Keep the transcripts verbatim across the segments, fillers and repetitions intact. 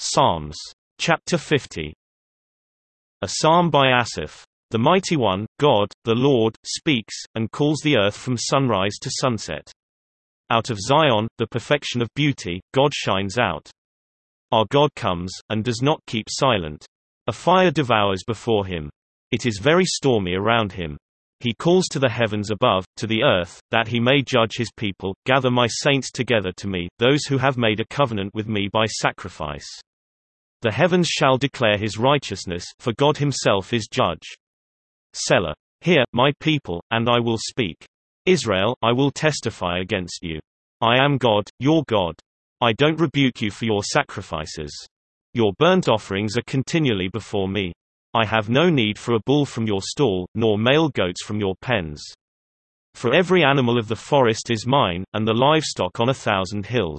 Psalms. Chapter fifty. A psalm by Asaph. The Mighty One, God, the Lord, speaks, and calls the earth from sunrise to sunset. Out of Zion, the perfection of beauty, God shines out. Our God comes, and does not keep silent. A fire devours before him. It is very stormy around him. He calls to the heavens above, to the earth, that he may judge his people. Gather my saints together to me, those who have made a covenant with me by sacrifice. The heavens shall declare his righteousness, for God himself is judge. Selah. Hear, my people, and I will speak. Israel, I will testify against you. I am God, your God. I don't rebuke you for your sacrifices. Your burnt offerings are continually before me. I have no need for a bull from your stall, nor male goats from your pens. For every animal of the forest is mine, and the livestock on a thousand hills.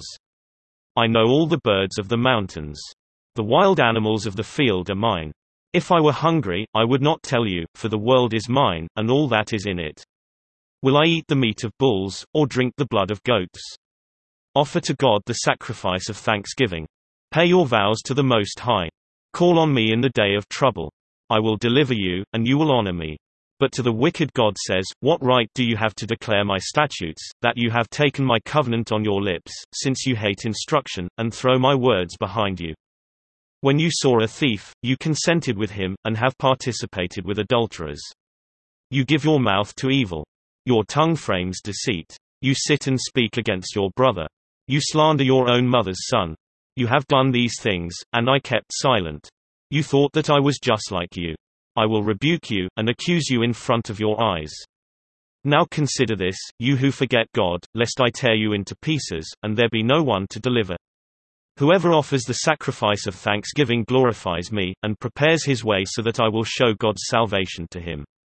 I know all the birds of the mountains. The wild animals of the field are mine. If I were hungry, I would not tell you, for the world is mine, and all that is in it. Will I eat the meat of bulls, or drink the blood of goats? Offer to God the sacrifice of thanksgiving. Pay your vows to the Most High. Call on me in the day of trouble. I will deliver you, and you will honor me. But to the wicked God says, what right do you have to declare my statutes, that you have taken my covenant on your lips, since you hate instruction, and throw my words behind you? When you saw a thief, you consented with him, and have participated with adulterers. You give your mouth to evil. Your tongue frames deceit. You sit and speak against your brother. You slander your own mother's son. You have done these things, and I kept silent. You thought that I was just like you. I will rebuke you, and accuse you in front of your eyes. Now consider this, you who forget God, lest I tear you into pieces, and there be no one to deliver. Whoever offers the sacrifice of thanksgiving glorifies me, and prepares his way so that I will show God's salvation to him.